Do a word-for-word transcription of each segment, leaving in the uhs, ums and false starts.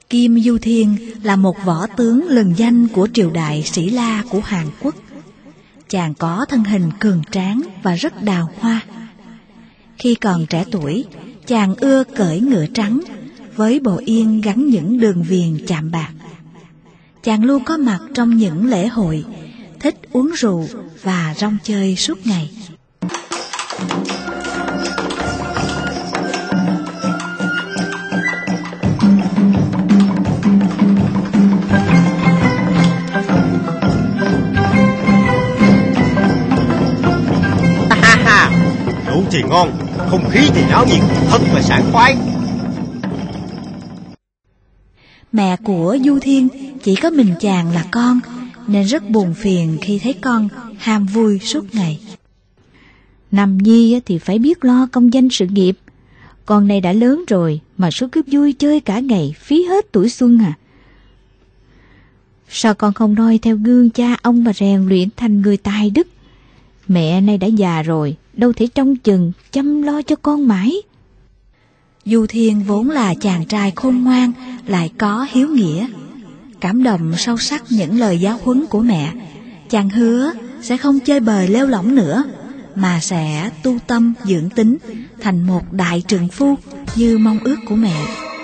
Kim Du Thiên là một võ tướng lừng danh của triều đại Sĩ La của Hàn Quốc. Chàng có thân hình cường tráng và rất đào hoa. Khi còn trẻ tuổi, chàng ưa cưỡi ngựa trắng với bộ yên gắn những đường viền chạm bạc. Chàng luôn có mặt trong những lễ hội, thích uống rượu và rong chơi suốt ngày. Rượu thì ngon, không khí thì náo nhiệt, thật là sảng khoái. Mẹ của Du Thiên chỉ có mình chàng là con, nên rất buồn phiền khi thấy con ham vui suốt ngày. Nam nhi thì phải biết lo công danh sự nghiệp. Con này đã lớn rồi mà suốt cứ vui chơi cả ngày, phí hết tuổi xuân à. Sao con không noi theo gương cha ông mà rèn luyện thành người tài đức? Mẹ nay đã già rồi, đâu thể trông chừng chăm lo cho con mãi. Du Thiên vốn là chàng trai khôn ngoan, lại có hiếu nghĩa. Cảm động sâu sắc những lời giáo huấn của mẹ, chàng hứa sẽ không chơi bời lêu lỏng nữa, mà sẽ tu tâm dưỡng tính thành một đại trượng phu như mong ước của mẹ.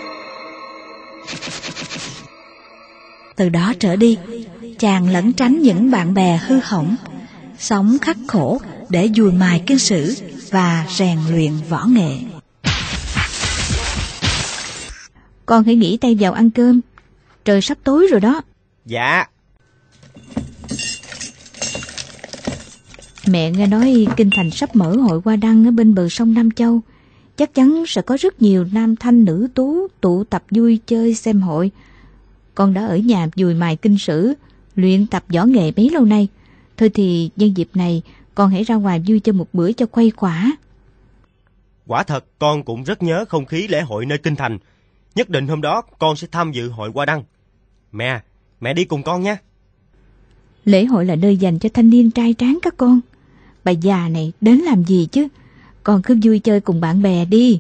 Từ đó trở đi, chàng lẩn tránh những bạn bè hư hỏng, sống khắc khổ để dùi mài kinh sử và rèn luyện võ nghệ. Con hãy nghỉ tay vào ăn cơm, trời sắp tối rồi đó. Dạ. Mẹ nghe nói Kinh Thành sắp mở hội hoa đăng ở bên bờ sông Nam Châu. Chắc chắn sẽ có rất nhiều nam thanh nữ tú tụ tập vui chơi xem hội. Con đã ở nhà dùi mài kinh sử, luyện tập võ nghệ bấy lâu nay. Thôi thì nhân dịp này con hãy ra ngoài vui chơi một bữa cho khuây khỏa. Quả thật con cũng rất nhớ không khí lễ hội nơi Kinh Thành. Nhất định hôm đó con sẽ tham dự hội hoa đăng. Mẹ, mẹ đi cùng con nhé. Lễ hội là nơi dành cho thanh niên trai tráng các con. Bà già này đến làm gì chứ? Con cứ vui chơi cùng bạn bè đi.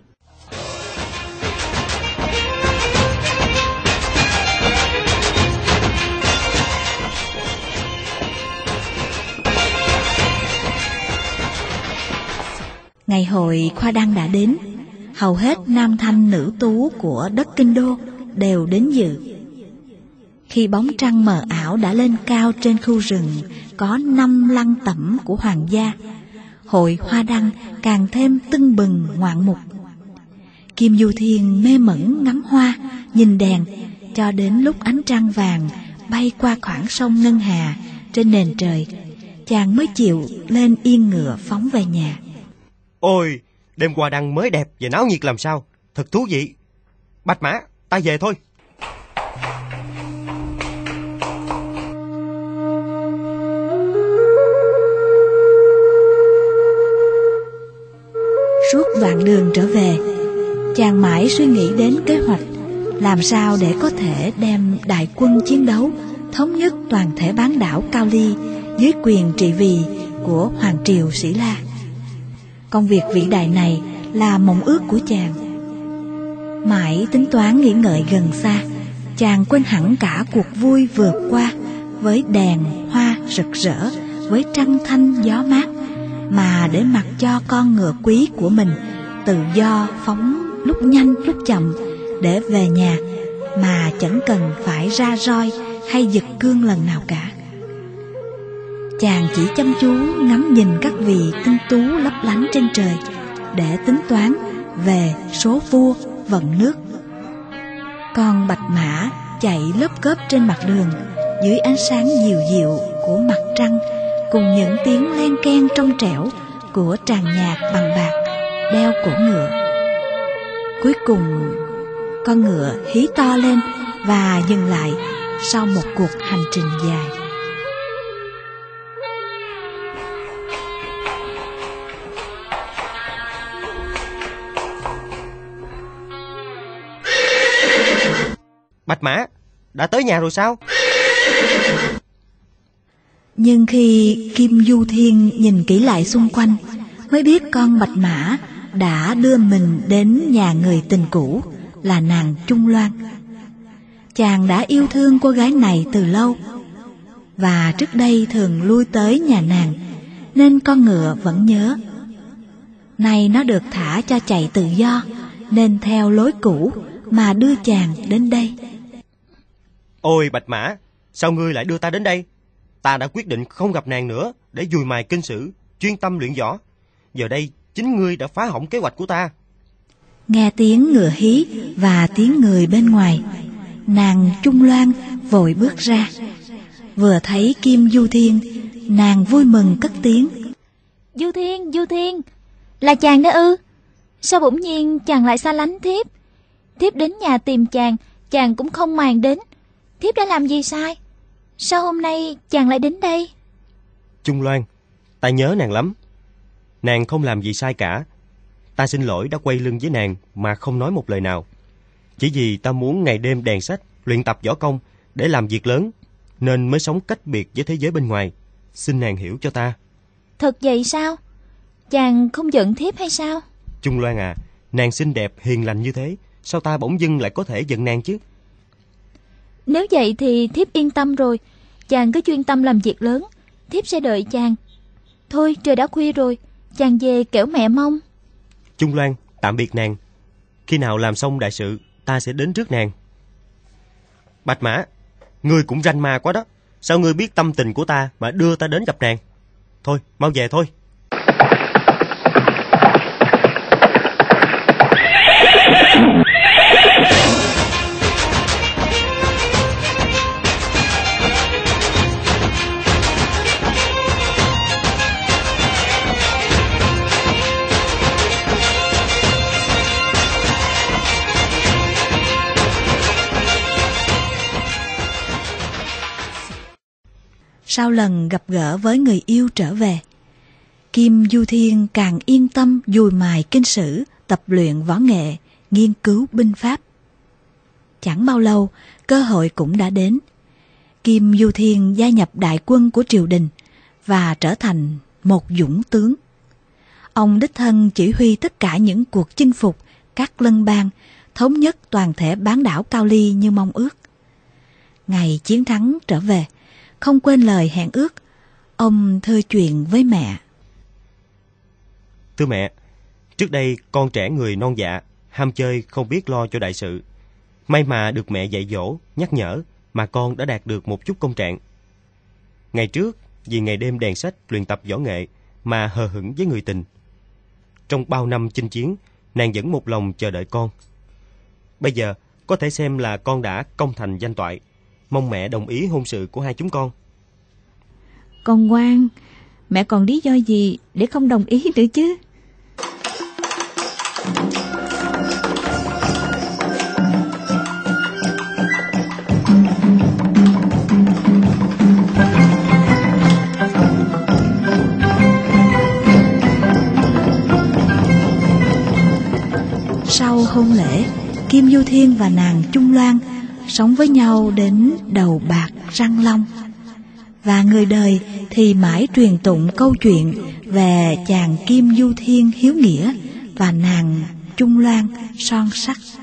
Ngày hội khoa đăng đã đến. Hầu hết nam thanh nữ tú của đất Kinh Đô đều đến dự. Khi bóng trăng mờ ảo đã lên cao trên khu rừng có năm lăng tẩm của hoàng gia, hội hoa đăng càng thêm tưng bừng ngoạn mục. Kim Du Thiên mê mẩn ngắm hoa, nhìn đèn, cho đến lúc ánh trăng vàng bay qua khoảng sông ngân hà trên nền trời, chàng mới chịu lên yên ngựa phóng về nhà. Ôi, đêm hoa đăng mới đẹp và náo nhiệt làm sao, thật thú vị. Bạch Mã, ta về thôi. Suốt đoạn đường trở về, chàng mãi suy nghĩ đến kế hoạch làm sao để có thể đem đại quân chiến đấu thống nhất toàn thể bán đảo Cao Ly dưới quyền trị vì của Hoàng triều Sĩ La. Công việc vĩ đại này là mộng ước của chàng. Mãi tính toán nghĩ ngợi gần xa, chàng quên hẳn cả cuộc vui vượt qua với đèn hoa rực rỡ, với trăng thanh gió mát, mà để mặc cho con ngựa quý của mình tự do phóng lúc nhanh lúc chậm để về nhà, mà chẳng cần phải ra roi hay giật cương lần nào cả. Chàng chỉ chăm chú ngắm nhìn các vì tinh tú lấp lánh trên trời để tính toán về số vua vận nước. Con bạch mã chạy lốp cốp trên mặt đường dưới ánh sáng dịu dịu của mặt trăng, cùng những tiếng len keng trong trẻo của tràng nhạc bằng bạc đeo cổ ngựa. Cuối cùng con ngựa hí to lên và dừng lại sau một cuộc hành trình dài. Bạch Mã, đã tới nhà rồi sao? Nhưng khi Kim Du Thiên nhìn kỹ lại xung quanh, mới biết con bạch mã đã đưa mình đến nhà người tình cũ là nàng Trung Loan. Chàng đã yêu thương cô gái này từ lâu, và trước đây thường lui tới nhà nàng, nên con ngựa vẫn nhớ. Nay nó được thả cho chạy tự do, nên theo lối cũ mà đưa chàng đến đây. Ôi Bạch Mã, sao ngươi lại đưa ta đến đây? Ta đã quyết định không gặp nàng nữa để dùi mài kinh sử, chuyên tâm luyện võ. Giờ đây chính ngươi đã phá hỏng kế hoạch của ta. Nghe tiếng ngựa hí và tiếng người bên ngoài, nàng Trung Loan vội bước ra. Vừa thấy Kim Du Thiên, nàng vui mừng cất tiếng. Du Thiên, Du Thiên, là chàng đó ư? Sao bỗng nhiên chàng lại xa lánh thiếp? Thiếp đến nhà tìm chàng, chàng cũng không màng đến. Thiếp đã làm gì sai? Sao hôm nay chàng lại đến đây? Trung Loan, ta nhớ nàng lắm. Nàng không làm gì sai cả. Ta xin lỗi đã quay lưng với nàng mà không nói một lời nào. Chỉ vì ta muốn ngày đêm đèn sách, luyện tập võ công để làm việc lớn, nên mới sống cách biệt với thế giới bên ngoài. Xin nàng hiểu cho ta. Thật vậy sao? Chàng không giận thiếp hay sao? Trung Loan à, nàng xinh đẹp hiền lành như thế, sao ta bỗng dưng lại có thể giận nàng chứ? Nếu vậy thì thiếp yên tâm rồi. Chàng cứ chuyên tâm làm việc lớn, thiếp sẽ đợi chàng. Thôi trời đã khuya rồi, chàng về kẻo mẹ mong. Trung Loan, tạm biệt nàng. Khi nào làm xong đại sự, ta sẽ đến trước nàng. Bạch Mã, ngươi cũng ranh ma quá đó. Sao ngươi biết tâm tình của ta mà đưa ta đến gặp nàng? Thôi, mau về thôi. Sau lần gặp gỡ với người yêu trở về, Kim Du Thiên càng yên tâm dùi mài kinh sử, tập luyện võ nghệ, nghiên cứu binh pháp. Chẳng bao lâu, cơ hội cũng đã đến. Kim Du Thiên gia nhập đại quân của triều đình và trở thành một dũng tướng. Ông đích thân chỉ huy tất cả những cuộc chinh phục các lân bang, thống nhất toàn thể bán đảo Cao Ly như mong ước. Ngày chiến thắng trở về, không quên lời hẹn ước, ông thưa chuyện với mẹ. Thưa mẹ, trước đây con trẻ người non dạ, ham chơi không biết lo cho đại sự. May mà được mẹ dạy dỗ, nhắc nhở mà con đã đạt được một chút công trạng. Ngày trước, vì ngày đêm đèn sách luyện tập võ nghệ mà hờ hững với người tình. Trong bao năm chinh chiến, nàng vẫn một lòng chờ đợi con. Bây giờ, có thể xem là con đã công thành danh toại. Mong mẹ đồng ý hôn sự của hai chúng con. Con ngoan, mẹ còn lý do gì để không đồng ý nữa chứ? Sau hôn lễ, Kim Du Thiên và nàng Trung Loan sống với nhau đến đầu bạc răng long. Và người đời thì mãi truyền tụng câu chuyện về chàng Kim Du Thiên hiếu nghĩa và nàng Trung Loan son sắc.